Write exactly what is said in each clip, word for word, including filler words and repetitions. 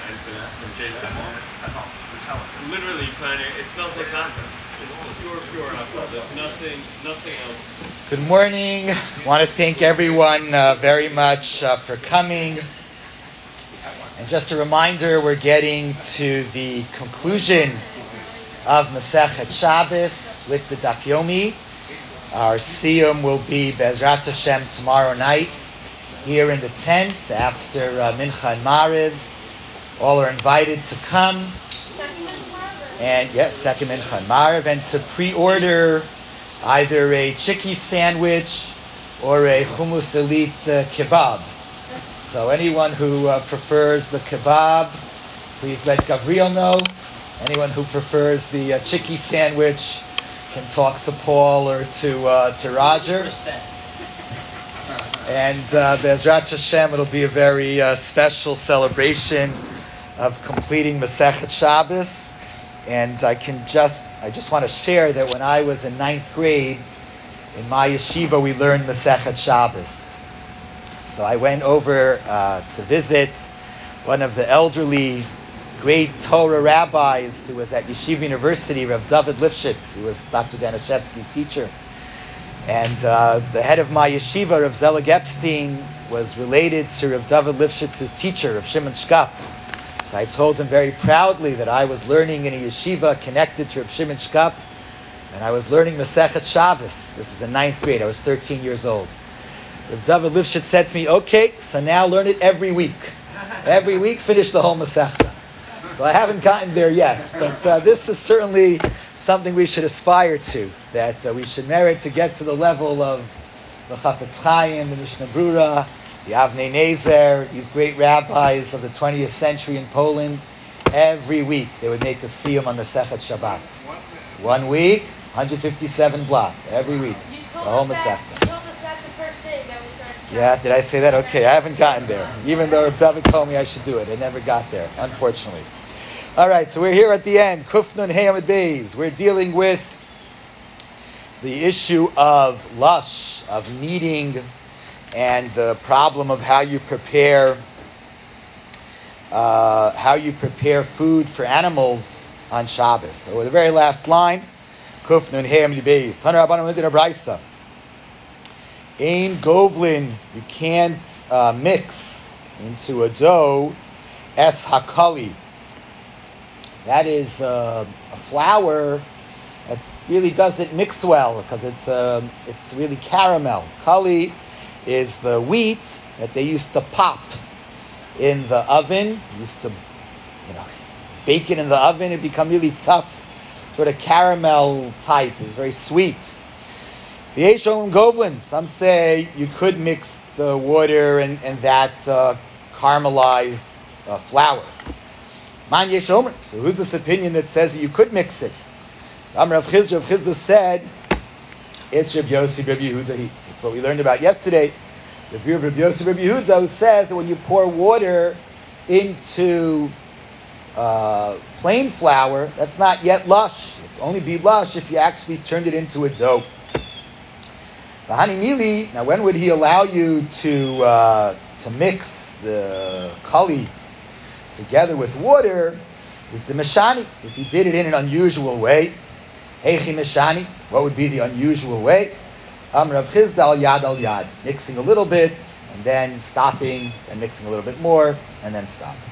infinite from Jason. Literally planning, it smells like vodka. It's pure, pure alcohol. There's nothing, nothing else. Good morning. I want to thank everyone uh, very much uh, for coming. And just a reminder, we're getting to the conclusion of Masechet Shabbos with the Daf Yomi. Our Siyum will be Be'ezrat Hashem tomorrow night here in the tent after uh, Mincha and Mariv. All are invited to come. And yes, second Mincha and Mariv, and to pre-order either a chicky sandwich or a hummus elite uh, kebab. So anyone who uh, prefers the kebab, please let Gabriel know. Anyone who prefers the uh, chicky sandwich can talk to Paul or to uh, to Roger. And uh, Be'ezrat Hashem, it'll be a very uh, special celebration of completing Masechet Shabbos. And I can just, I just want to share that when I was in ninth grade, in my yeshiva, we learned Masechet Shabbos. So I went over uh, to visit one of the elderly, great Torah rabbis who was at Yeshiva University, Rav David Lifshitz, who was Doctor Danishevsky's teacher. And uh, the head of my yeshiva, Rav Zelig Epstein, was related to Rav David Lifshitz's teacher, Rav Shimon Shkap. So I told him very proudly that I was learning in a yeshiva connected to Rav Shimon Shkap, and I was learning Masechet Shabbos. This is in ninth grade. I was thirteen years old. Rav David Lifshitz said to me, okay, so now learn it every week. Every week, finish the whole Masechta. So I haven't gotten there yet, but uh, this is certainly something we should aspire to, that uh, we should merit to get to the level of the Chafetz Chaim, the Mishnah Brura, the Avnei Nezer, these great rabbis of the twentieth century in Poland. Every week they would make a siyum on Masechet Shabbat. One week, one hundred fifty-seven blocks. Every week, the whole Masechta. You told us that the first day that we started. Yeah, did I say that? Okay, I haven't gotten there. Even though David told me I should do it, I never got there, unfortunately. All right, so we're here at the end. Kuf Nun Hey Amud Beis. We're dealing with the issue of lush, of kneading, and the problem of how you prepare uh, how you prepare food for animals on Shabbos. So the very last line, Kuf Nun Hey Amud Beis. Taner Rabbanan Lidin Abraisa. Ein Govlin, you can't uh, mix into a dough es hakali. That is uh, a flour that really doesn't mix well because it's uh, it's really caramel. Kali is the wheat that they used to pop in the oven. Used to, you know, bake it in the oven. It become really tough, sort of caramel type. It's very sweet. The Yeshom Govlin. Some say you could mix the water and, and that uh, caramelized uh, flour. Man Yeshomer. So who's this opinion that says that you could mix it? So Amar Rav Chizda, Rav Chizda said, it's Rav Yossi Rav Yehuda. That's what we learned about yesterday. The view of Rav Yossi Rav Yehuda, who says that when you pour water into uh, plain flour, that's not yet lush. It will only be lush if you actually turned it into a dough. V'hani mili. Now, when would he allow you to uh, to mix the kali together with water? Is the meshani. If you did it in an unusual way, heichi meshani. What would be the unusual way? Amar Rav Chizda al yad al yad, mixing a little bit and then stopping, and mixing a little bit more and then stopping.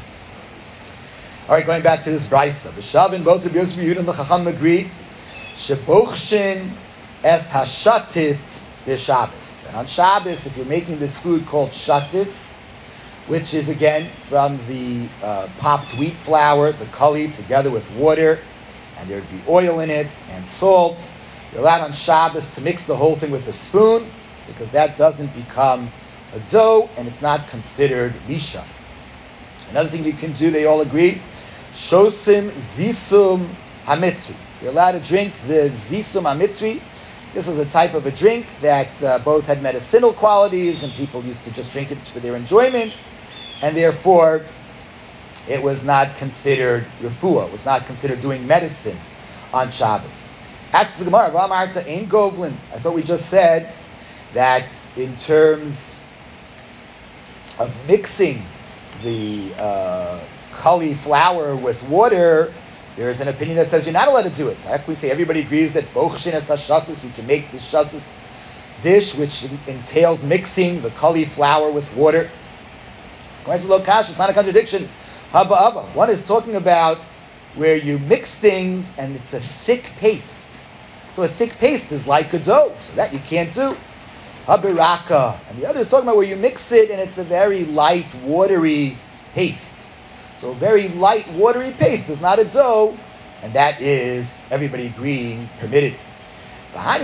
All right, going back to this brisa. V'shavin both Rabbi Yosef Yehuda and the Chacham agree. Shebochshin es hashatit b'Shabbos. And on Shabbos, if you're making this food called shatitz, which is again from the uh, popped wheat flour, the kali, together with water, and there'd be oil in it and salt. You're allowed on Shabbos to mix the whole thing with a spoon, because that doesn't become a dough and it's not considered lisha. Another thing you can do, they all agree, shosim zisum hamitzri. You're allowed to drink the zisum hamitzri. This was a type of a drink that uh, both had medicinal qualities and people used to just drink it for their enjoyment, and therefore it was not considered refuah, was not considered doing medicine on Shabbos. Asks the Gemara, V'amarta ein govlin. I thought we just said that in terms of mixing the uh, cauliflower with water, there's an opinion that says you're not allowed to do it. So we say everybody agrees that bochshin es hashasis, you can make this shasis dish, which entails mixing the cauliflower with water. It's not a contradiction. Haba Abba. One is talking about where you mix things and it's a thick paste. So a thick paste is like a dough, so that you can't do. Habiraka. And the other is talking about where you mix it and it's a very light, watery paste. So a very light, watery paste is not a dough, and that is, everybody agreeing, permitted. Now,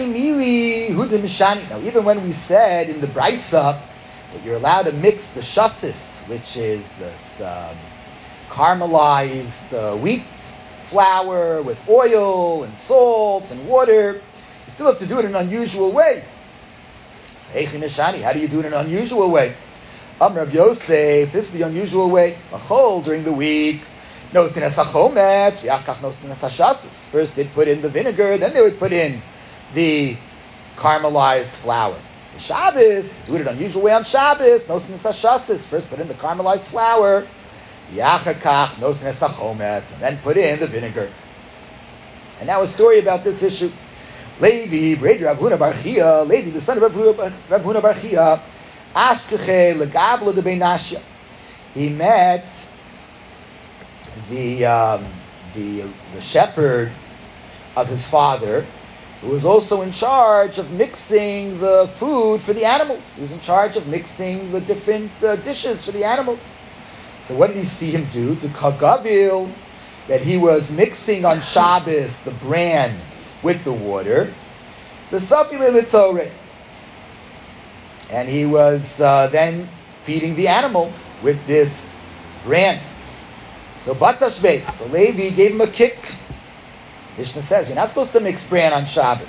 even when we said in the Brisa that you're allowed to mix the shasis, which is this um, caramelized uh, wheat flour with oil and salt and water, you still have to do it in an unusual way. So, how do you do it in an unusual way? Amr Rav Yosef, this is the unusual way. Achol, during the week, first they'd put in the vinegar, then they would put in the caramelized flour. The Shabbos, do it an unusual way on Shabbos, first put in the caramelized flour, and then put in the vinegar. And now a story about this issue. Levi, Breder Rav Huna bar Chia, Levi, the son of Rav Huna bar Chia, he met the, um, the the shepherd of his father, who was also in charge of mixing the food for the animals. He was in charge of mixing the different uh, dishes for the animals. So what did he see him do? The kagavil, that he was mixing on Shabbos the bran with the water, the safile litzore. And he was uh, then feeding the animal with this bran. So Batashbeit, so Levi gave him a kick. Mishnah says, you're not supposed to mix bran on Shabbos.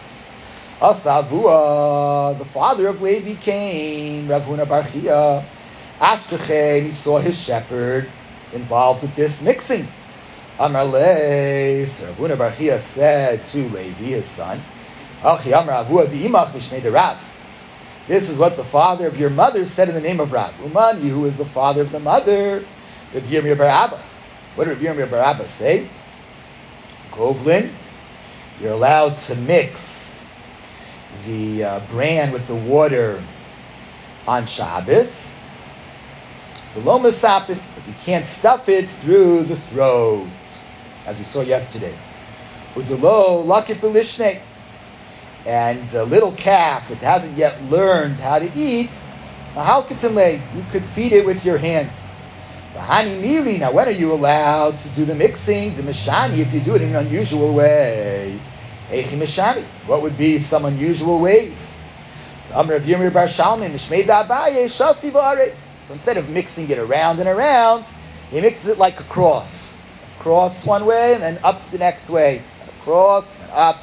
Asavua, the father of Levi came, Rav Huna bar Chia, Ashkechen, he saw his shepherd involved with this mixing. Amar Le, so Rav Huna bar Chia said to Levi, his son, Achi Amar Avua di'imach mishnei derav. This is what the father of your mother said in the name of Rav. Umani, who is the father of the mother, Rav Yirmiyah bar Abba. What did Rav Yirmiyah bar Abba say? Govlin, you're allowed to mix the uh, bran with the water on Shabbos. Below Masapit, but you can't stuff it through the throat, as we saw yesterday. Udulo lakit b'lishnei. And a little calf that hasn't yet learned how to eat, you could feed it with your hands. Now, when are you allowed to do the mixing? The mishani, if you do it in an unusual way. What would be some unusual ways? So instead of mixing it around and around, he mixes it like a cross. Cross one way and then up the next way. Across and up.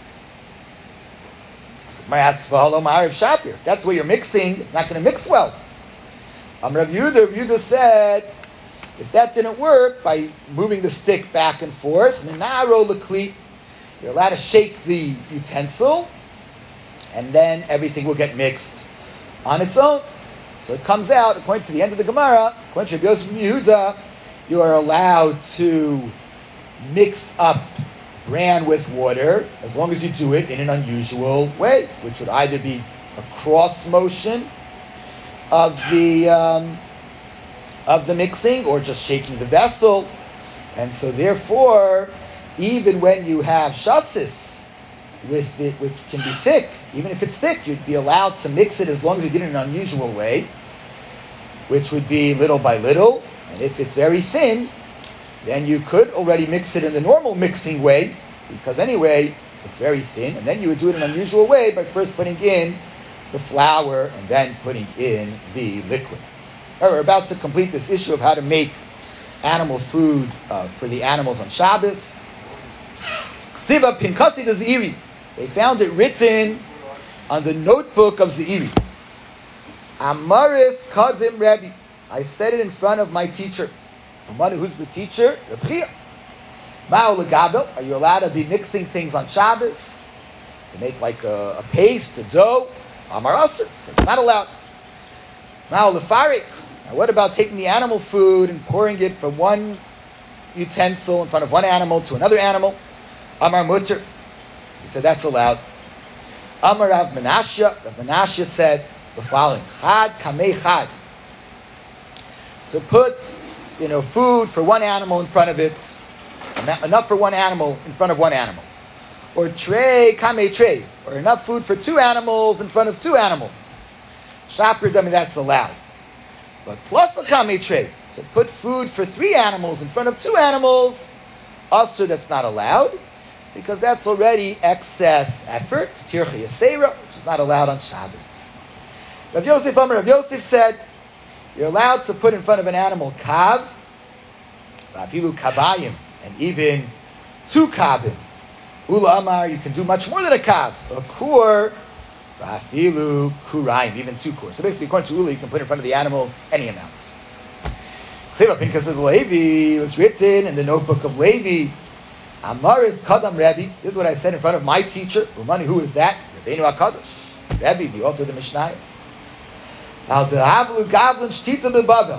Somebody asks for Halo Ma'ariv Shapir. If that's where you're mixing, it's not going to mix well. Um, Rav Yehuda, Rav Yehuda said, if that didn't work, by moving the stick back and forth, Minaro L'Kli, you're allowed to shake the utensil, and then everything will get mixed on its own. So it comes out, according to the end of the Gemara, according to Rav Yosef and Yehuda, you are allowed to mix up bran with water, as long as you do it in an unusual way, which would either be a cross motion of the um, of the mixing, or just shaking the vessel. And so therefore, even when you have shasis with it, which can be thick, even if it's thick, you'd be allowed to mix it as long as you did it in an unusual way, which would be little by little. And if it's very thin, then you could already mix it in the normal mixing way, because anyway, it's very thin, and then you would do it in an unusual way by first putting in the flour and then putting in the liquid. All right, we're about to complete this issue of how to make animal food uh, for the animals on Shabbos. Ksiva Pinkasi de Zeiri. They found it written on the notebook of Zeiri. Amaris Kadim Rebbe. I said it in front of my teacher. Who's the teacher? Reb Chia. Ma'u legabel. Are you allowed to be mixing things on Shabbos to make like a, a paste, a dough? Amar Aser. It's not allowed. Ma'u lefarik. Now what about taking the animal food and pouring it from one utensil in front of one animal to another animal, Amar Mutter. He said that's allowed. Amar Rav Menashe, Rav Menashe said the following: Chad kamei chad. So put, you know, food for one animal in front of it, enough for one animal in front of one animal, or trei kamei trei, or enough food for two animals in front of two animals. Shapir, I mean that's allowed. But plus a kamei trei, so put food for three animals in front of two animals. Also, that's not allowed, because that's already excess effort, tircha yaseira, which is not allowed on Shabbos. Rav Yosef Amar, Rav Yosef said, you're allowed to put in front of an animal kav, vafilu kavayim, and even two kavim. Ula Amar, you can do much more than a kav, a kur, vafilu kurayim, even two kur. So basically, according to Ula, you can put in front of the animals any amount. Kseva Pinkas of Levi was written in the notebook of Levi. Amaris Kadam Rebbe. This is what I said in front of my teacher. Umani, who is that? Rebbeinu HaKadosh. Rebbe, the author of the Mishnayos. Al Tehavlu Gavlin Shtita B'Bavel.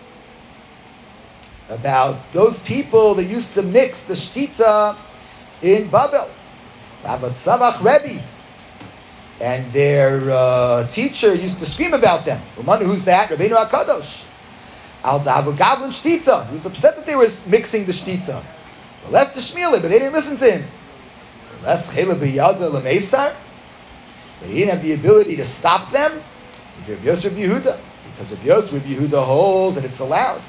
About those people that used to mix the Shtita in Babel. Rabat Savach Rebbe. And their uh, teacher used to scream about them. Umani, who's that? Rebbeinu HaKadosh. Al Tehavlu Gavlin Shtita. He was upset that they were mixing the Shtita. Less to Shmili, but they didn't listen to him. Less Chela B'Yada L'Meisar. They didn't have the ability to stop them. Rav Yosef Yehuda, because Rav Yosef Yehuda holds that it's allowed,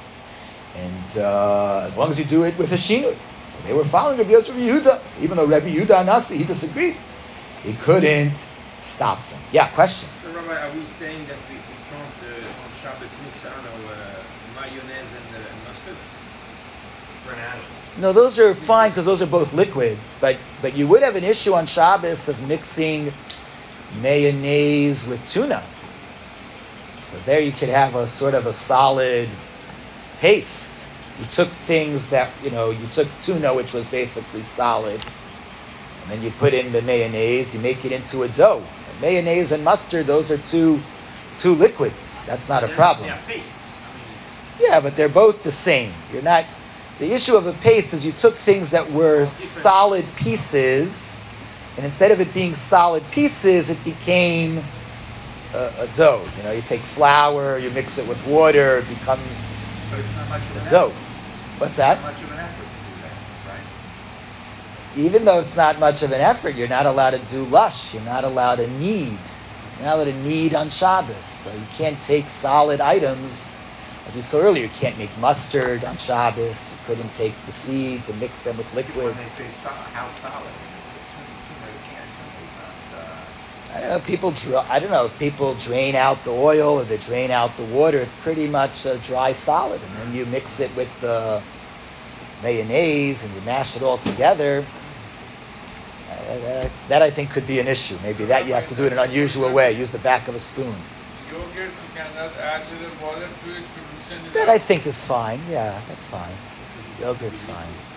and uh, as long as you do it with a shinui. So they were following Rav Yosef Yehuda. So even though Rabbi Yehuda Anasi he disagreed, he couldn't stop them. Yeah, question. So Rabbi, are we saying that we, we can't uh, on Shabbos mix, I don't know, uh, mayonnaise and, uh, and mustard for an animal? No, those are fine because those are both liquids. But but you would have an issue on Shabbos of mixing mayonnaise with tuna. Because there you could have a sort of a solid paste. You took things that, you know, you took tuna, which was basically solid, and then you put in the mayonnaise, you make it into a dough. And mayonnaise and mustard, those are two two liquids. That's not a problem. Yeah, paste. Yeah, but they're both the same. You're not... The issue of a paste is you took things that were solid pieces, and instead of it being solid pieces, it became a, a dough. You know, you take flour, you mix it with water, it becomes But it's not much of an a dough. effort. What's that? Not much of an effort to do that, right? Even though it's not much of an effort, you're not allowed to do lush. You're not allowed to knead. You're not allowed to knead on Shabbos. So you can't take solid items. As we saw earlier, you can't make mustard on Shabbos. You couldn't take the seeds and mix them with liquids. When they say solid, how solid? You know, you can't. It's not, uh, I don't know. People, dra- I don't know if people drain out the oil or they drain out the water. It's pretty much a dry solid, and then you mix it with the mayonnaise and you mash it all together. Uh, that, that I think could be an issue. Maybe that you have to do it in an unusual way. Use the back of a spoon. Yogurt, you cannot add to the water to it to loosen it That up. I think is fine. Yeah, that's fine. Yogurt's fine.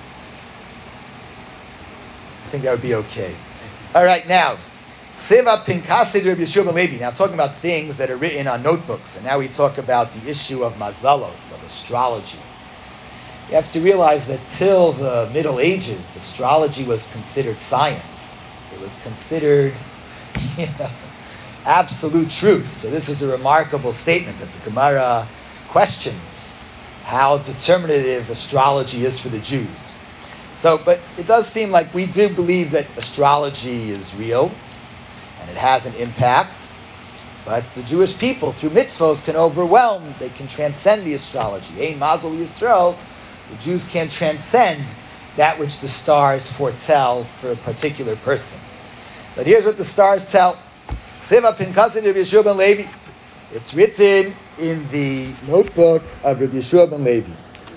I think that would be okay. All right, now, Kseva Pinkasid Rabbi Yeshua ben Levi. Now, talking about things that are written on notebooks, and now we talk about the issue of mazalos, of astrology. You have to realize that till the Middle Ages, astrology was considered science. It was considered, you know, absolute truth. So this is a remarkable statement that the Gemara questions how determinative astrology is for the Jews. So, but it does seem like we do believe that astrology is real and it has an impact. But the Jewish people, through mitzvos, can overwhelm, they can transcend the astrology. Ein Mazel Yisrael, the Jews can transcend that which the stars foretell for a particular person. But here's what the stars tell. It's written in the notebook of Rabbi Yeshua ben Levi.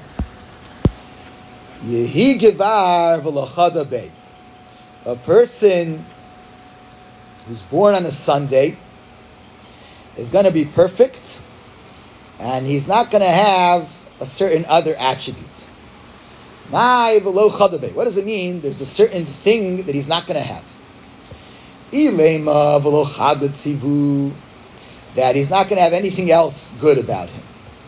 Yehi gevar v'lochada bey. A person who's born on a Sunday is going to be perfect, and he's not going to have a certain other attribute. My v'lochada bey. What does it mean? There's a certain thing that he's not going to have. Ilema v'lochada tzivu. That he's not going to have anything else good about him.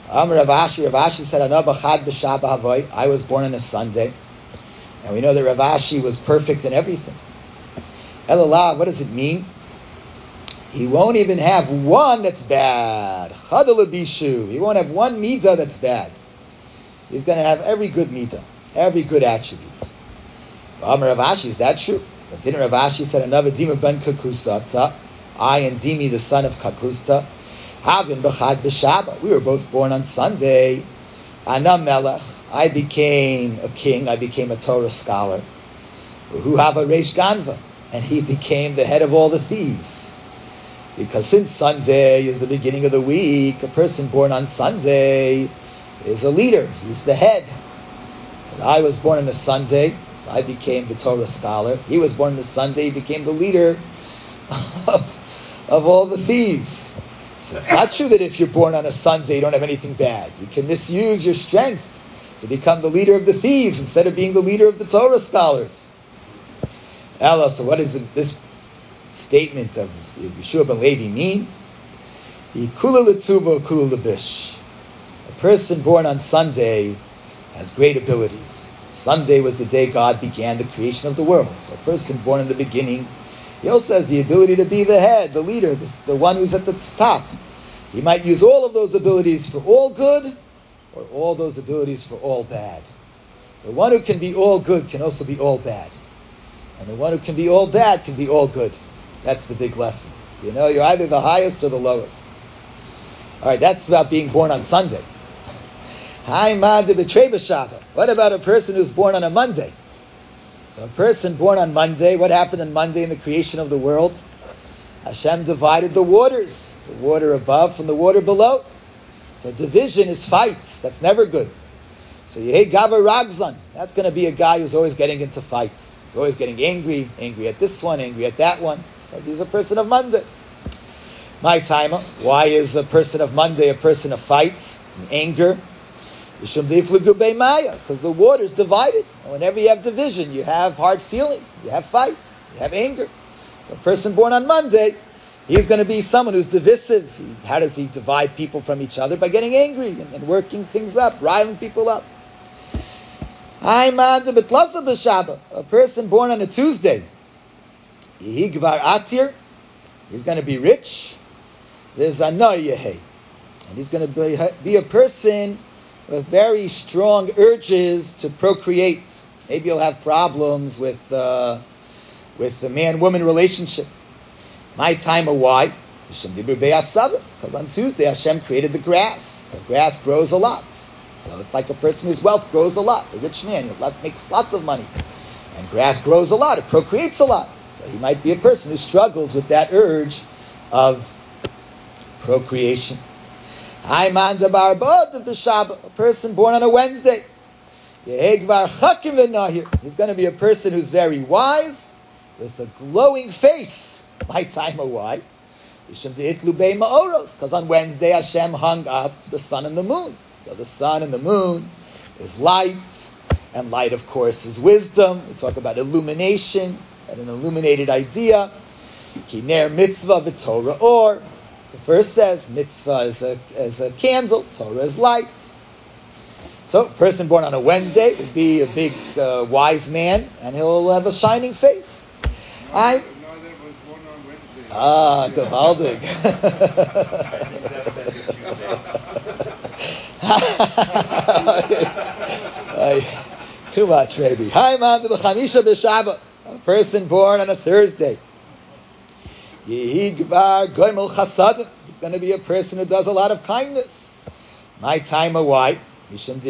Amar Rav Ashi, Rav Ashi said, "Ana b'chad b'Shabbat havoy." I was born on a Sunday, and we know that Rav Ashi was perfect in everything. Elalah, what does it mean? He won't even have one that's bad. Chadal bishu. He won't have one midah that's bad. He's going to have every good midah, every good attribute. Amar Rav Ashi, is that true? But then Rav Ashi said, "Another Dima ben Kakusta. I and Dimi, the son of Kakusta, Havin b'chad b'Shabbat. We were both born on Sunday. Ana melech. I became a king. I became a Torah scholar. Who have a reish ganva, and he became the head of all the thieves. Because since Sunday is the beginning of the week, a person born on Sunday is a leader. He's the head. So I was born on a Sunday, so I became the Torah scholar. He was born on a Sunday. He became the leader of, of all the thieves." So it's not true that if you're born on a Sunday, you don't have anything bad. You can misuse your strength to become the leader of the thieves instead of being the leader of the Torah scholars. Ella, so what does this statement of Yeshua ben Levi mean? Kula l'tuva, kula l'bish. A person born on Sunday has great abilities. Sunday was the day God began the creation of the world. So a person born in the beginning, he also has the ability to be the head, the leader, the, the one who's at the top. He might use all of those abilities for all good, or all those abilities for all bad. The one who can be all good can also be all bad. And the one who can be all bad can be all good. That's the big lesson. You know, you're either the highest or the lowest. All right, that's about being born on Sunday. What about a person who's born on a Monday? So a person born on Monday, what happened on Monday in the creation of the world? Hashem divided the waters, the water above from the water below. So division is fights. That's never good. So Yehei Gavar Ragzan, that's going to be a guy who's always getting into fights. He's always getting angry, angry at this one, angry at that one, because he's a person of Monday. My timer, why is a person of Monday a person of fights and anger? Because the water is divided. And whenever you have division, you have hard feelings, you have fights, you have anger. So a person born on Monday, he's going to be someone who's divisive. How does he divide people from each other? By getting angry and, and working things up, riling people up. A person born on a Tuesday, he's going to be rich. There's a noyehe, and he's going to be, be a person with very strong urges to procreate. Maybe you'll have problems with uh, with the man-woman relationship. My time of why? Because on Tuesday Hashem created the grass. So grass grows a lot. So it's like a person whose wealth grows a lot. A rich man, he makes lots of money. And grass grows a lot. It procreates a lot. So he might be a person who struggles with that urge of procreation. A person born on a Wednesday. He's going to be a person who's very wise with a glowing face. My time of why? Because on Wednesday Hashem hung up the sun and the moon. So the sun and the moon is light, and light, of course, is wisdom. We talk about illumination, and an illuminated idea. Kiner mitzvah v'Torah or. The verse says mitzvah is a, is a candle, Torah is light. So a person born on a Wednesday would be a big uh, wise man, and he'll have a shining face. I Ah, gewaldig. Too much, maybe. A person born on a Thursday. He's going to be a person who does a lot of kindness. My time of why? Because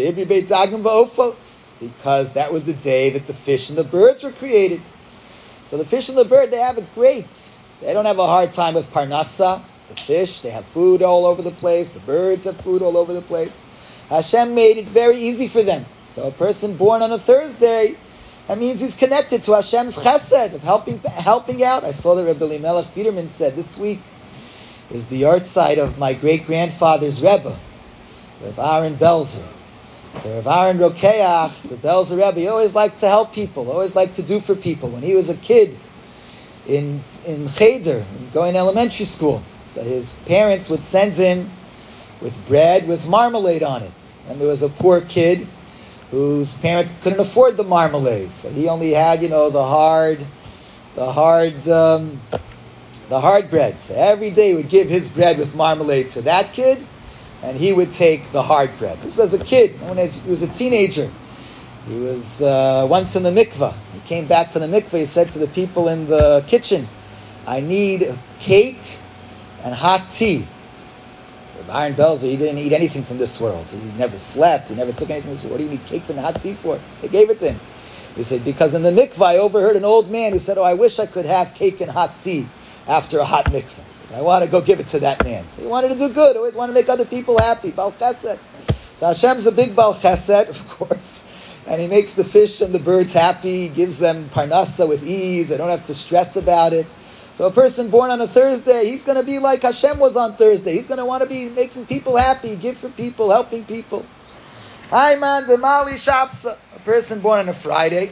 that was the day that the fish and the birds were created. So the fish and the bird, they have it great. They don't have a hard time with parnasa. The fish, they have food all over the place. The birds have food all over the place. Hashem made it very easy for them. So a person born on a Thursday, that means he's connected to Hashem's chesed, of helping helping out. I saw that Rebbe Elimelech Biederman said this week is the art site of my great-grandfather's Rebbe, Rav Aaron Belzer. So Rav Aaron Rokeach, the Belzer Rebbe, he always liked to help people, always liked to do for people. When he was a kid in in Cheder, going to elementary school, so his parents would send him with bread with marmalade on it. And there was a poor kid whose parents couldn't afford the marmalade, so he only had, you know, the hard, the hard, um, the hard bread. So every day he would give his bread with marmalade to that kid, and he would take the hard bread. This was a kid. When he was a teenager. He was uh, once in the mikveh. He came back from the mikveh. He said to the people in the kitchen, "I need a cake and hot tea." Aaron Belzer, he didn't eat anything from this world. He never slept. He nefe took anything from this world. What do you need cake and hot tea for? They gave it to him. He said, because in the mikveh I overheard an old man who said, "Oh, I wish I could have cake and hot tea after a hot mikveh." He said, I want to go give it to that man. So he wanted to do good. Always want to make other people happy. Baal Chesed. So Hashem's a big Baal Chesed, of course. And he makes the fish and the birds happy. He gives them parnasa with ease. They don't have to stress about it. So a person born on a Thursday, he's going to be like Hashem was on Thursday. He's going to want to be making people happy, give for people, helping people. Hayman Demali Shapsa. A person born on a Friday,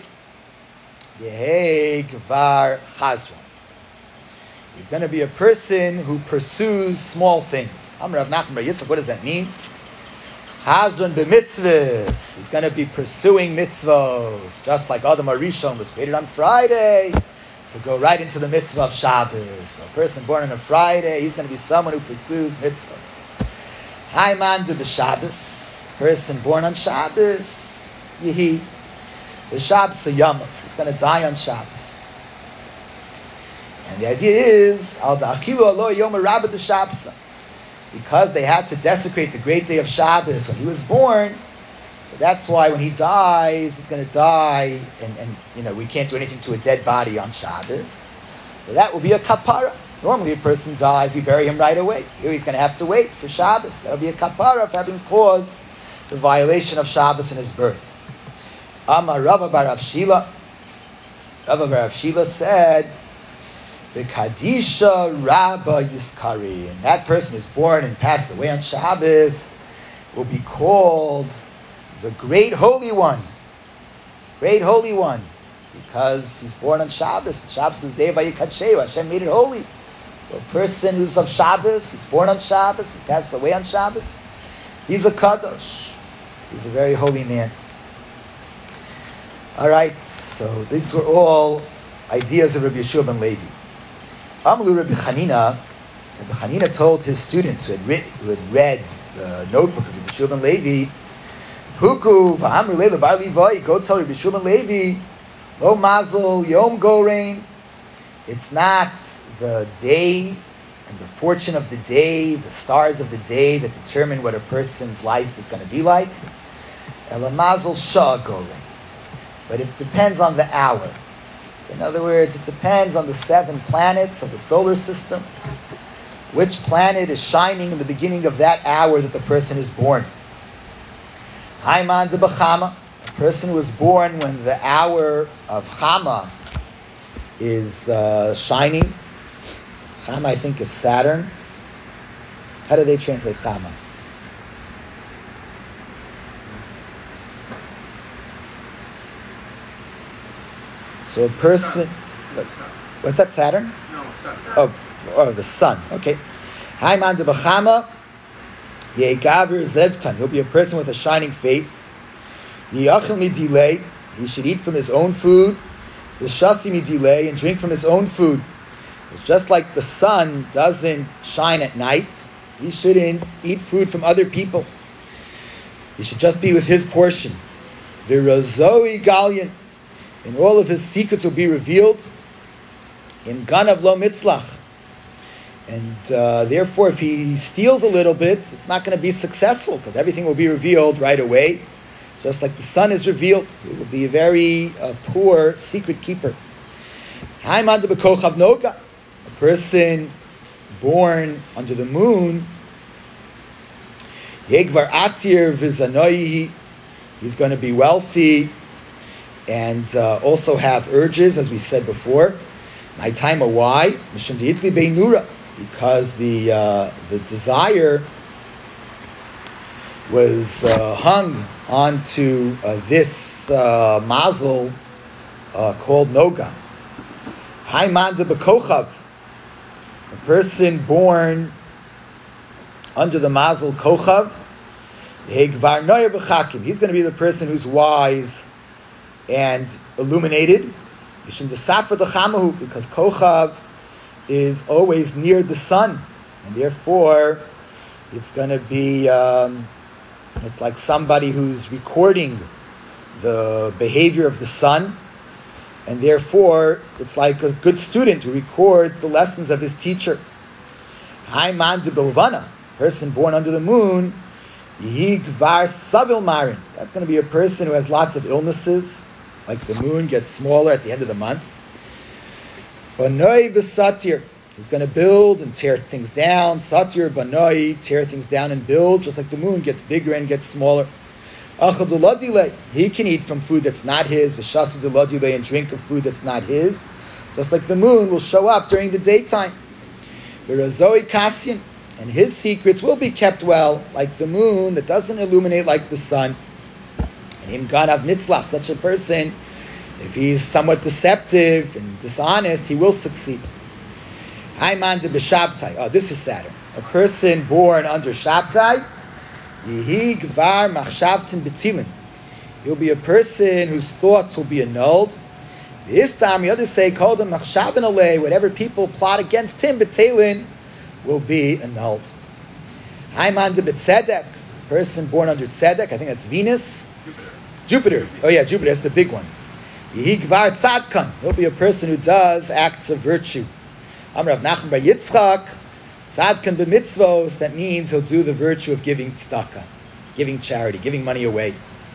Yehei Gvar Chazron. He's going to be a person who pursues small things. Amar Rav Nachman Bar Yitzchak, what does that mean? Chazron b'mitzvahs. He's going to be pursuing mitzvahs, just like Adam HaRishon was created on Friday to go right into the mitzvah of Shabbos. So a person born on a Friday, he's going to be someone who pursues mitzvahs. Hayman de b'Shabbos. Person born on Shabbos, Yehi. The Shabbos Yamas. He's going to die on Shabbos. And the idea is, al da'achilu alo yom rabba de Shabbos. Because they had to desecrate the great day of Shabbos when he was born, so that's why when he dies, he's going to die, and, and you know we can't do anything to a dead body on Shabbos. So that will be a kapara. Normally a person dies, we bury him right away. Here he's going to have to wait for Shabbos. That will be a kapara for having caused the violation of Shabbos in his birth. Amar Rava bar Rav Shila. Rava bar Rav Shila said, the Kadisha Rabba Yiskari, and that person who's born and passed away on Shabbos will be called the Great Holy One. Great Holy One. Because he's born on Shabbos. And Shabbos is the day of Vayikadsheu. Hashem made it holy. So a person who's of Shabbos, he's born on Shabbos, he's passed away on Shabbos, he's a Kadosh. He's a very holy man. Alright, so these were all ideas of Rabbi Yeshua ben Levi. Amlu Rabbi Chanina, Rabbi Chanina told his students who had, read, who had read the notebook of Rabbi Yeshua ben Levi, Huku v'amru leila bar Levi, go tell Rabbi Yeshua ben Levi, lo mazel yom gorein. It's not the day and the fortune of the day, the stars of the day that determine what a person's life is going to be like. Ela mazel shah gorein. But it depends on the hour. In other words, it depends on the seven planets of the solar system. Which planet is shining in the beginning of that hour that the person is born. Hayman de B'chama, a person who was born when the hour of Chama is uh, shining. Chama, I think, is Saturn. How do they translate Chama? So a person, what, what's that, Saturn? No, sun. Oh, oh, the sun. Okay. Hayman de B'chama, Yegaver Zevtan. He'll be a person with a shining face. Yiyachel midilei. He should eat from his own food. V'shasi midilei, and drink from his own food. It's just like the sun doesn't shine at night, he shouldn't eat food from other people. He should just be with his portion. V'rozoi galyan. And all of his secrets will be revealed in Ganav Lo Mitzlach. And uh, therefore, if he steals a little bit, it's not going to be successful because everything will be revealed right away. Just like the sun is revealed, it will be a very uh, poor secret keeper. Hayman de B'kochav Noga, a person born under the moon, Yegvar Atir V'zanoihi, he's going to be wealthy and uh, also have urges, as we said before. My time, why? Because the uh, the desire was uh, hung onto uh, this uh, mazel uh, called Noga. Hayman de B'kochav, a person born under the Mazel Kochav, he's going to be the person who's wise and illuminated. Because Kochav is always near the sun, and therefore it's going to be, um, it's like somebody who's recording the behavior of the sun, and therefore it's like a good student who records the lessons of his teacher. Haiman de Bilvana, person born under the moon, Yigvar Savil Marin. That's going to be a person who has lots of illnesses, like the moon gets smaller at the end of the month. Banoi v'satir. He's going to build and tear things down. Satir, banoi, tear things down and build, just like the moon gets bigger and gets smaller. He can eat from food that's not his, v'shasa and drink of food that's not his, just like the moon will show up during the daytime. V'razoi kasyan, and his secrets will be kept well, like the moon that doesn't illuminate like the sun. And him ganav nitzlach, such a person, if he's somewhat deceptive and dishonest, he will succeed. Haiman de b'shabtai. Oh, this is Saturn. A person born under Shabtai, Yehi gvar machshavtin betilin. He'll be a person whose thoughts will be annulled. This time, the others say, call them machshavin alei. Whatever people plot against him, betilin, will be annulled. Haiman de b'tzedek. Person born under tzedek. I think that's Venus. Jupiter. Jupiter. Oh yeah, Jupiter. That's the big one. Yehi gvar tzadkan. He'll be a person who does acts of virtue. Amar Rav Nachman bar Yitzchak, tzadkan b'mitzvos, that means he'll do the virtue of giving tzedakah, giving charity, giving money away.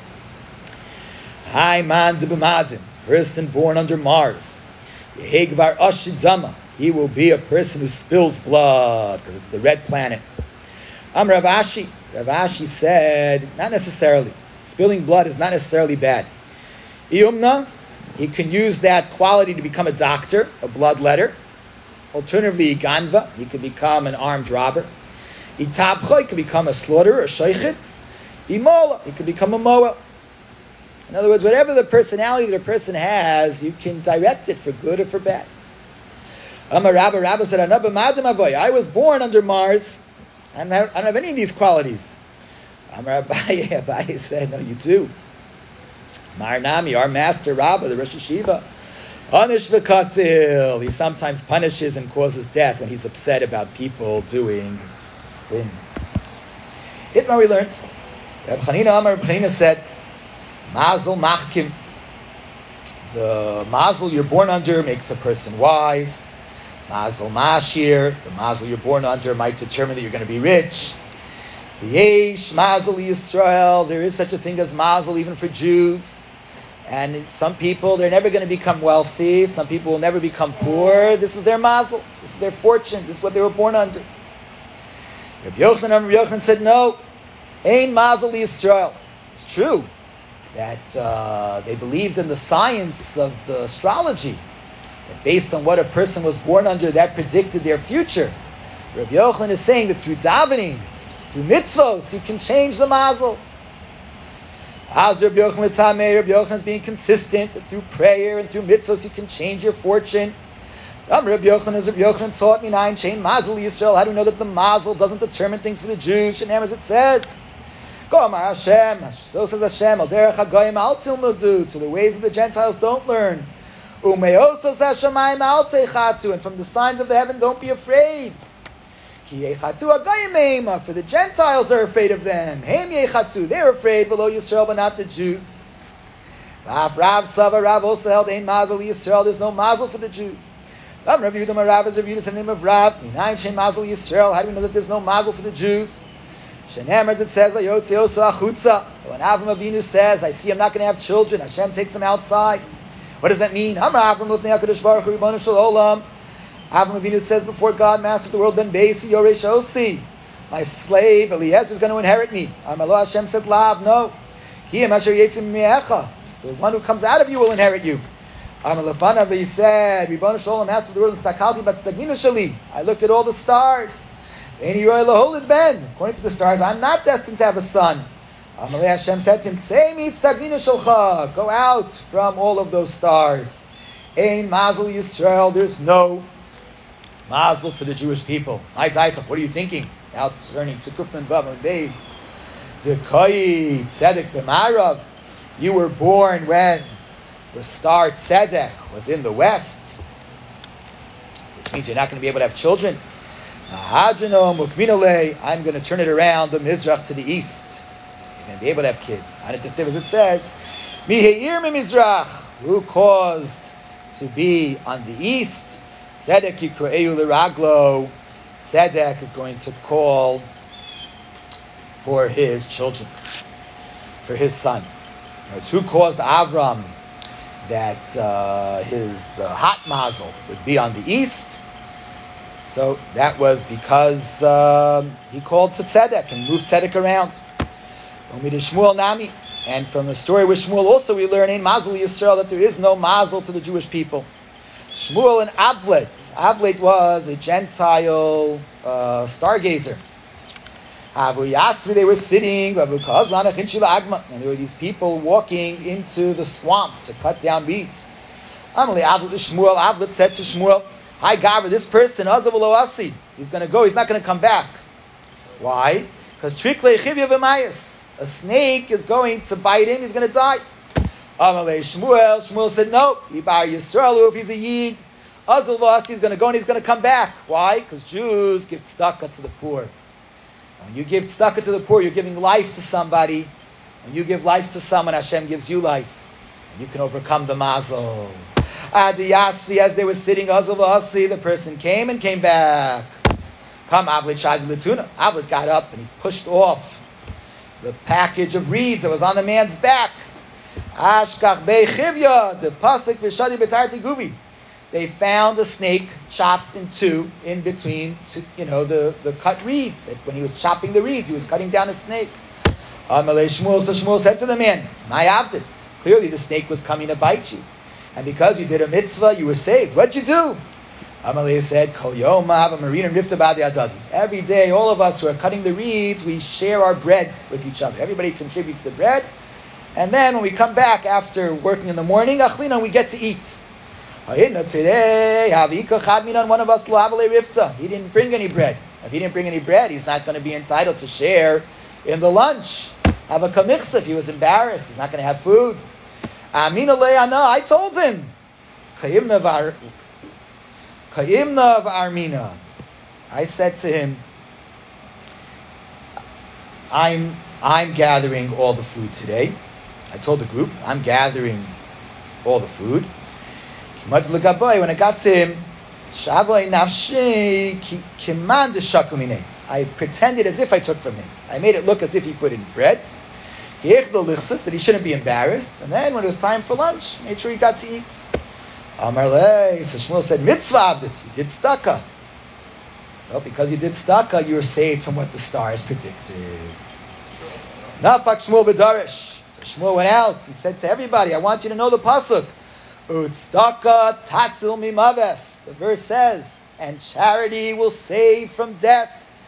Haiman de b'madim, person born under Mars. Yehi gvar ashidama, he will be a person who spills blood, because it's the red planet. Amar Rav Ashi, Rav Ashi said, not necessarily. Spilling blood is not necessarily bad. Iyumna, he can use that quality to become a doctor, a bloodletter. Alternatively, ganva, he could become an armed robber. Itabcha, he could become a slaughterer, a shaychit. Imola, he could become a moel. In other words, whatever the personality that a person has, you can direct it for good or for bad. Amar Rabba, Rabba said, I was born under Mars. I don't have, I don't have any of these qualities. Amar Abaye, Abaye said, no, you do. Mar Nami, our master Rabba, the Rosh Hashiva, Anish v'katil. He sometimes punishes and causes death when he's upset about people doing sins. Itmar we learned. Reb Chanina Amar, Reb Chanina said, Mazel machkim. The mazel you're born under makes a person wise. Mazel mashir. The mazel you're born under might determine that you're going to be rich. Yesh mazel Yisrael. There is such a thing as mazel even for Jews. And some people, they're never going to become wealthy. Some people will never become poor. This is their mazel. This is their fortune. This is what they were born under. Rabbi Yochanan, Rabbi Yochanan said, no. Ein mazel Yisrael. It's true that uh, they believed in the science of the astrology. That based on what a person was born under, that predicted their future. Rabbi Yochanan is saying that through davening, through mitzvos, you can change the mazel. As Rabbi Yochanan Tzameh, Rabbi Yochanan is being consistent that through prayer and through mitzvahs you can change your fortune. Um, Rabbi Yochanan, as Rabbi Yochanan taught me, nine chain mazel Yisrael. How do we know that the mazel doesn't determine things for the Jews? And as it says, Go Amar Hashem, so says Hashem, Al derech hagoyim al tilmadu, to the ways of the Gentiles don't learn. Umeosos hashamayim al teichatu, and from the signs of the heaven don't be afraid. For the Gentiles are afraid of them. They're afraid below Yisrael, but not the Jews. Rav Sava, Rav also held ein mazel Yisrael. There's no mazel for the Jews. Rav Yehuda, Rav is Rav Yehuda, the name of Rav. Minayin shein mazel Yisrael. How do we know that there's no mazel for the Jews? Shenem, as it says, Vayotze oso achutza. When Avram Avinu says, I see I'm not going to have children, Hashem takes him outside. What does that mean? Amar Avram lifnei HaKadosh Baruch Hu Ribono Shel Olam. Avram Avinu says before God, Master of the world, Ben Beisi Yoresh Osi, my slave Eliezer is going to inherit me. Amalo Hashem said, Lav, no. He Asher Yetzim Miecha, the one who comes out of you will inherit you. Amal Lefanav, he said, Ribono Shel Olam, Master of the world, Stakalti Bat Stagmina Shali. I looked at all the stars. Eini Roy Laholid Ben. According to the stars, I'm not destined to have a son. Amalei Hashem said to him, Say me Stagmina Shalcha. Go out from all of those stars. Ein Mazel Yisrael. There's no mazel for the Jewish people. What are you thinking? Now turning to Kufnan Vav and Beis. Dekoyi Tzedek b'Marav. You were born when the star Tzedek was in the west, which means you're not going to be able to have children. I'm going to turn it around, the Mizrach to the east. You're going to be able to have kids. As it says, Miheir Mizrach, who caused to be on the east. Tzedek Yikra'eu L'Raglo. Tzedek is going to call for his children, for his son. It's who caused Avram that uh, his the hot mazel would be on the east. So that was because uh, he called to Tzedek and moved Tzedek around. Shmuel Nami, and from the story with Shmuel also we learn in Mazel Yisrael that there is no mazel to the Jewish people. Shmuel and Avlet. Avlet was a Gentile uh, stargazer. They were sitting, and there were these people walking into the swamp to cut down weeds. Shmuel, Avlet said to Shmuel, "Hi, Gabra, this person, he's going to go, he's not going to come back." Why? Because a snake is going to bite him, he's going to die. Shmuel, Shmuel said, "No, if he's a Yid, he's going to go and he's going to come back." Why? Because Jews give tzedakah to the poor. When you give tzedakah to the poor, you're giving life to somebody. When you give life to someone, Hashem gives you life. And you can overcome the mazel. Adi Yasri, as they were sitting, the person came and came back. Come, Avlet Shadi Latuna. Avlet got up and he pushed off the package of reeds that was on the man's back. Ashkach Bechivya, the pasuk v'shadi b'tarti guvi. They found a snake chopped in two in between, you know, the, the cut reeds. That when he was chopping the reeds, he was cutting down a snake. Amalei Shmuel, so Shmuel said to the man, "My avdit." Clearly, the snake was coming to bite you, and because you did a mitzvah, you were saved. What'd you do? Amalei said, "Kol yom ha'ava marina rifta b'adi adadi." Every day, all of us who are cutting the reeds, we share our bread with each other. Everybody contributes the bread, and then when we come back after working in the morning, achlina, we get to eat. Today, one of us he didn't bring any bread. If he didn't bring any bread, he's not going to be entitled to share in the lunch. Have a kamichsa if he was embarrassed. He's not going to have food. I told him. I said to him, I'm I'm gathering all the food today. I told the group, I'm gathering all the food. When I got to him, I pretended as if I took from him. I made it look as if he put in bread, that he shouldn't be embarrassed. And then when it was time for lunch, made sure he got to eat. Amar le, so Shmuel said, "Mitzvah avdit, you did tzedakah. So because you did tzedakah, you were saved from what the stars predicted." Nafak Shmuel b'darish. So Shmuel went out. He said to everybody, "I want you to know the pasuk. Utzedakah tatzil mimaves." The verse says, "And charity will save from death."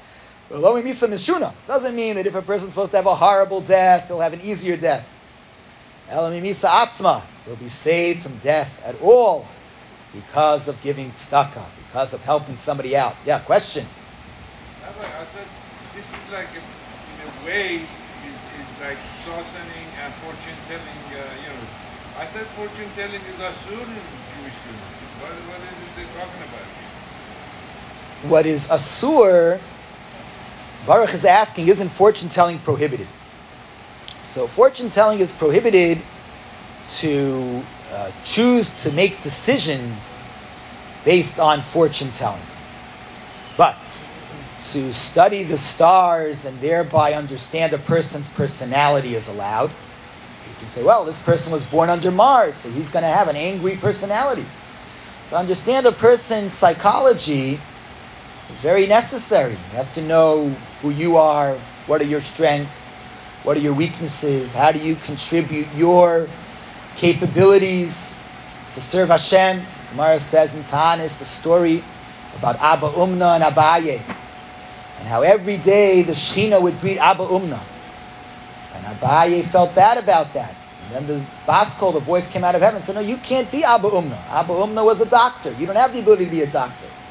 Doesn't mean that if a person's supposed to have a horrible death, he'll have an easier death. Elamimisa atzma, he'll be saved from death at all because of giving tzedakah, because of helping somebody out. Yeah, question. I thought this is like, a, in a way, is, is like sorcery and fortune telling. Uh, you know, I thought fortune telling is asur in Jewish religion. What, what is it they're talking about here? What is asur? Baruch is asking, isn't fortune telling prohibited? So fortune telling is prohibited to uh, choose to make decisions based on fortune telling. But to study the stars and thereby understand a person's personality is allowed. You can say, well, this person was born under Mars, so he's going to have an angry personality. To understand a person's psychology is very necessary. You have to know who you are, what are your strengths, what are your weaknesses, how do you contribute your capabilities to serve Hashem. Gemara says in Tanis the story about Abba Umna and Abaye, and how every day the Shechina would greet Abba Umna. And Abaye felt bad about that. And then the Baskol, the voice came out of heaven and said, no, you can't be Abba Umna. Abba Umna was a doctor. You don't have the ability to be a doctor.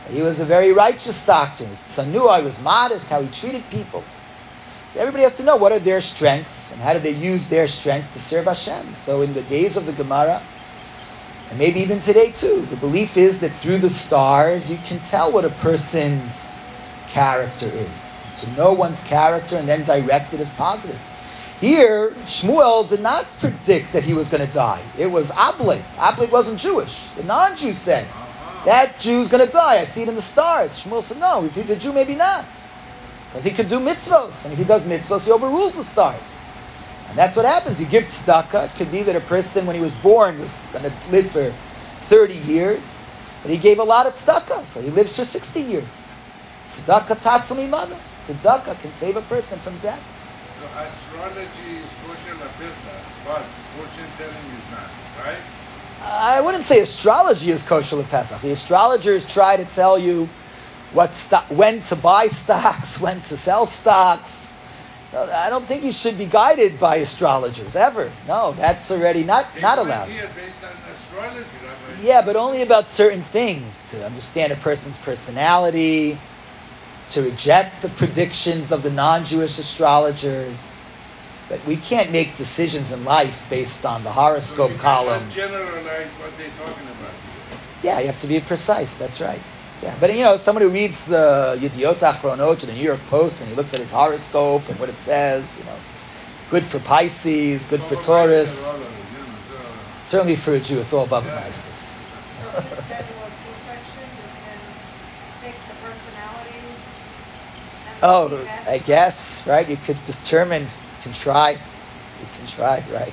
He was a very righteous doctor. He was tzanua, he was modest, how he treated people. So everybody has to know what are their strengths and how do they use their strengths to serve Hashem. So in the days of the Gemara, and maybe even today too, the belief is that through the stars you can tell what a person's character is. To know one's character and then direct it as positive. Here, Shmuel did not predict that he was going to die. It was Ablet. Ablet wasn't Jewish. The non-Jew said, that Jew's going to die. I see it in the stars. Shmuel said, no, if he's a Jew, maybe not. Because he could do mitzvos. And if he does mitzvos, he overrules the stars. And that's what happens. You give tzedakah. It could be that a person, when he was born, was going to live for thirty years. But he gave a lot of tzedakah, so he lives for sixty years. Tzedakah tatzal mimadas. Tzedakah can save a person from death. So astrology is kosher l'pesach, but fortune telling is not, right? I wouldn't say astrology is kosher l'pesach. The astrologers try to tell you what sto- when to buy stocks, when to sell stocks. I don't think you should be guided by astrologers ever. No, that's already not, They not want allowed. here based on astrology, Rabbi. Yeah, but only about certain things, to understand a person's personality, to reject the predictions of the non-Jewish astrologers. But we can't make decisions in life based on the horoscope so you column. cannot generalize what they're talking about here. Yeah, you have to be precise. That's right. Yeah, but you know, someone who reads the Yediot Achronot or the New York Post and he looks at his horoscope and what it says, you know, good for Pisces, good for Taurus. Certainly for a Jew, it's all above Yeah. Pisces. So if you schedule a C-section, you can pick the personality and the Oh, event. I guess, right? You could determine, you can try. You can try, right?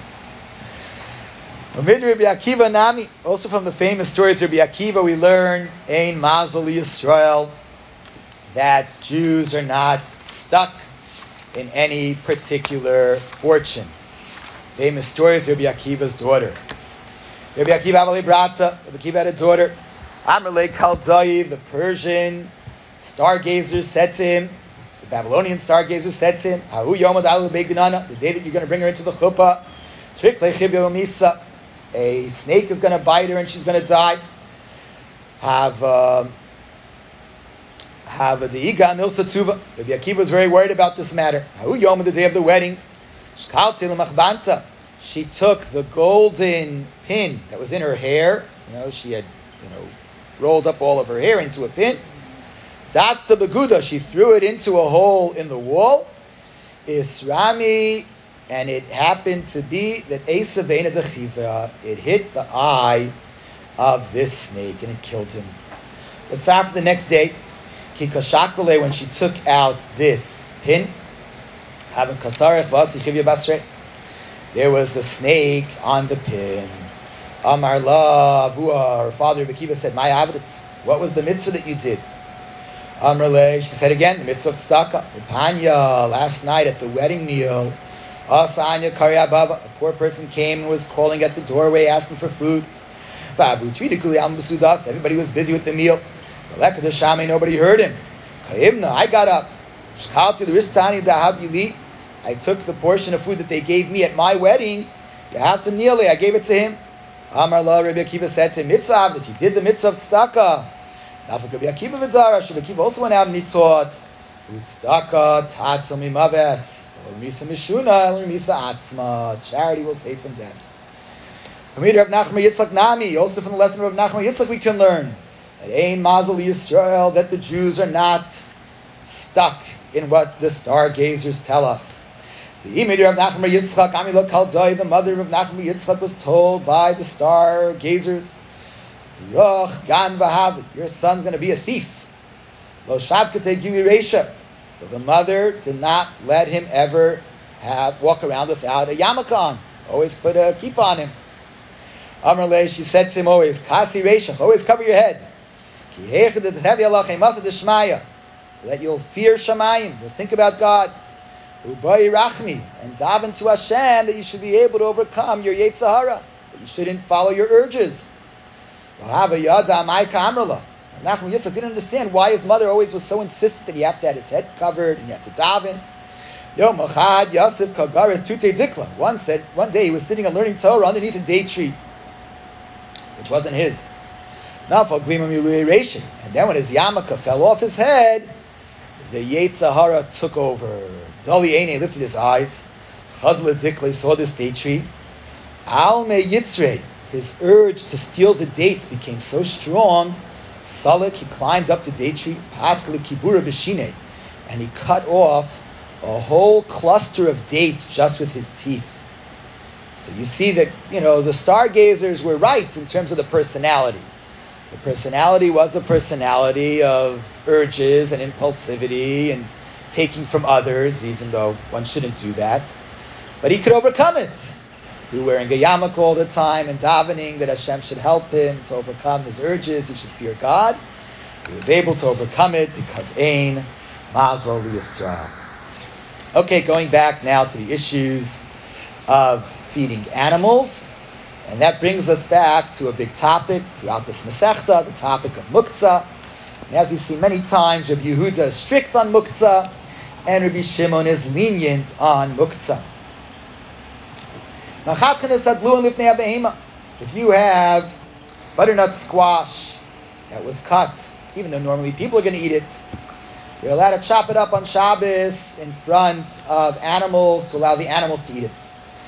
Amid Rabbi Akiva Nami, also from the famous story of Rabbi Akiva, we learn Ein Mazel Yisrael, that Jews are not stuck in any particular fortune. Famous story of Rabbi Akiva's daughter. Rabbi Akiva Amalei Brata, Rabbi Akiva had a daughter. Amrlei Kaldai, the Persian stargazer, said to him, the Babylonian stargazer said to him, Hahu Yomad Alu Begunana, the day that you're going to bring her into the chuppah, Trik Lechivyo Misa, a snake is going to bite her and she's going to die. Have uh, have a deiga milsa tuva. Rabbi Akiva was very worried about this matter. Hahu Yom, the day of the wedding, shkalti l'machbanta. She took the golden pin that was in her hair. You know, she had, you know, rolled up all of her hair into a pin. That's the beguda. She threw it into a hole in the wall. Isrami. And it happened to be that Esa Beina Dechiva, it hit the eye of this snake and it killed him. What's after the next day? Kikashakale, when she took out this pin, having Kasarech Vasi Chivya Basre, there was a snake on the pin. Amar La Bua, her father Bekiva said, My Avrit, what was the mitzvah that you did? Amar Le, she said again, the mitzvah of tzedakah. Panya, last night at the wedding meal, Asanya Karyababa, a poor person came and was calling at the doorway asking for food. Everybody was busy with the meal. Nobody heard him. I got up. I took the portion of food that they gave me at my wedding. You have to kneel. I gave it to him. Amar La, Rabbi Akiva said to him, mitzvah, that he did the mitzvah of tzedakah. Rabbi Akiva v'darash. Rabbi Akiva also went out and he taught. Tzedakah tatzal mimaves. Charity will save from death. Also from the lesson of Rav Nachman Yitzchak we can learn that Ein Mazel Yisrael, that the Jews are not stuck in what the stargazers tell us. The mother of Rav Nachman Yitzchak was told by the stargazers, your son's going to be a thief. So the mother did not let him ever have walk around without a yarmulke. Always put a kippah on him. Amrle, she said to him always, Kasi Reishach, always cover your head. So that you'll fear Shamayim, you'll think about God. And daven to Hashem that you should be able to overcome your Yetzer Hara, that you shouldn't follow your urges. Nachman Yitzchak didn't understand why his mother always was so insistent that he have to have his head covered and you have to daven. Yom Echad Yosef Kagaris Tute Dikla. One said, one day he was sitting and learning Torah underneath a date tree, which wasn't his. Nafal glima milui reishin. And then when his yarmulke fell off his head, the Yetzer Hara took over. Dali Eine lifted his eyes. Chazla Dikle saw this date tree. Al me Yitzrei, his urge to steal the dates became so strong. Salak, he climbed up the date tree. Paskal Kibura B'Shine, and he cut off a whole cluster of dates just with his teeth. So you see that, you know, the stargazers were right in terms of the personality. The personality was the personality of urges and impulsivity and taking from others, even though one shouldn't do that. But he could overcome it through wearing a yarmulke all the time and davening that Hashem should help him to overcome his urges. He should fear God. He was able to overcome it because Ein Mazel Yisrael. Okay, going back now to the issues of feeding animals. And that brings us back to a big topic throughout this Masechta, the topic of muktzah. And as we've seen many times, Rabbi Yehuda is strict on muktzah, and Rabbi Shimon is lenient on muktzah. If you have butternut squash that was cut, even though normally people are going to eat it, you're allowed to chop it up on Shabbos in front of animals to allow the animals to eat it.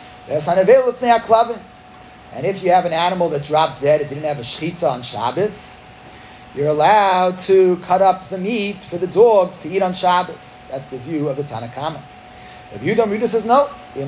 And if you have an animal that dropped dead, it didn't have a shechita on Shabbos, you're allowed to cut up the meat for the dogs to eat on Shabbos. That's the view of the Tanna Kama. Rabbi Yehuda Yehuda says no.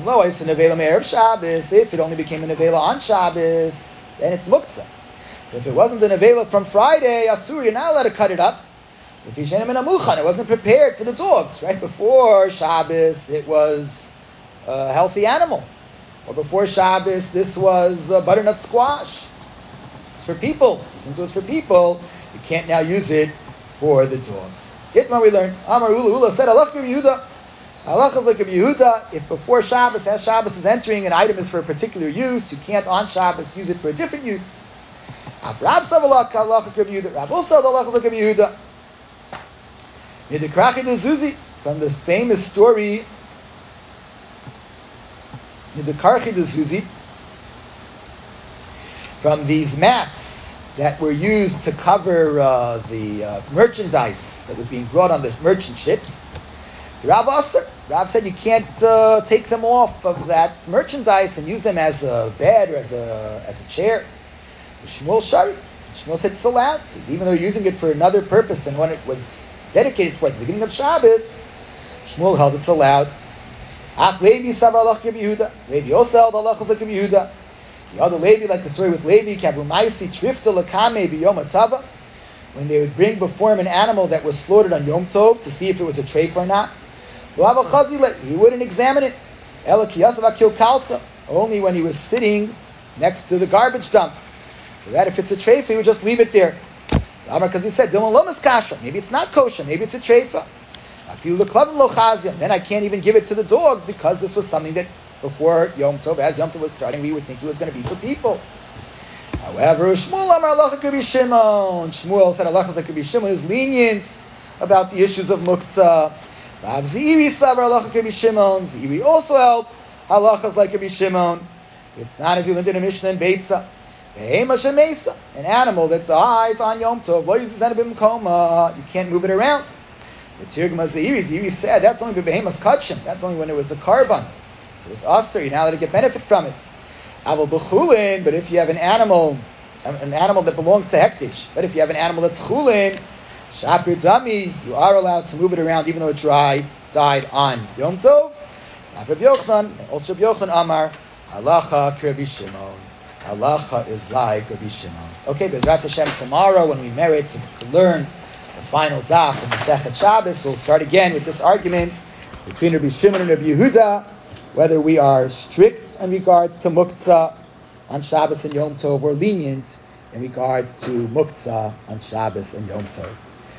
If it only became a nevela on Shabbos, then it's muktzah. So if it wasn't a nevela from Friday, asur, you're not allowed to cut it up. It wasn't prepared for the dogs. Right before Shabbos, it was a healthy animal. Or before Shabbos, this was uh, butternut squash. It's for people. So since it was for people, you can't now use it for the dogs. Hitman we learned. Amar Ula Ula said, Allah Rabbi Yehuda. Allah is like Rabbi Yehuda. If before Shabbos, as Shabbos is entering, an item is for a particular use, you can't on Shabbos use it for a different use. Af Rab Savalak, Allah is like Rabbi Yehuda. Rab also, Allah is like Rabbi Yehuda. Nidikrachi de Zuzi, from the famous story Nidikarchi de Zuzi, from these mats that were used to cover uh, the uh, merchandise that was being brought on the merchant ships. Rav Asser, Rav said you can't uh, take them off of that merchandise and use them as a bed or as a as a chair. Shmuel Shari, Shmuel said it's allowed, because even though you're using it for another purpose than when it was dedicated for at the beginning of Shabbos, Shmuel held it's allowed. Ach Levi Savar Alach Rabbi Yehuda. Levi also held Allah Chazak Rabbi Yehuda. The other Levi, like the story with Levi, Kavu Maisi Trifta Lakame B'Yom Hatzava, when they would bring before him an animal that was slaughtered on Yom Tov to see if it was a treif or not. He wouldn't examine it. Only when he was sitting next to the garbage dump. So that if it's a treif, he would just leave it there. Because he said, maybe it's not kosher, maybe it's a treifa. Then I can't even give it to the dogs because this was something that before Yom Tov, as Yom Tov was starting, we would think it was going to be for people. However, Shmuel Amar Allah Rabbi Shimon. Shmuel said Allah Rabbi Shimon is lenient about the issues of muktzah. Rav Ziri Savar Allah Rabbi Shimon. Ziri also held halachas like Rabbi Shimon. It's not as you learned in a Mishnah in Beitza. An animal that dies on Yom Tov, you can't move it around. The Tirgum Zahiri, Zahiri said that's only behemoth's kachim. That's only when it was a karban. So it's aser. You're not allowed to get benefit from it. Aval b'chulin, but if you have an animal, an animal that belongs to hektish, but if you have an animal that's chulin, shapir dami, you are allowed to move it around even though it dry, died on Yom Tov. Rabbi Yochanan, also Rabbi Yochanan Amar, halacha Rabbi Shimon. Halacha is like Rabbi Shimon. Okay, Bezrat Hashem, tomorrow when we merit to learn the final daf of Masechet Shabbos, we'll start again with this argument between Rabbi Shimon and Rabbi Yehuda, whether we are strict in regards to muktzah on Shabbos and Yom Tov or lenient in regards to muktzah on Shabbos and Yom Tov.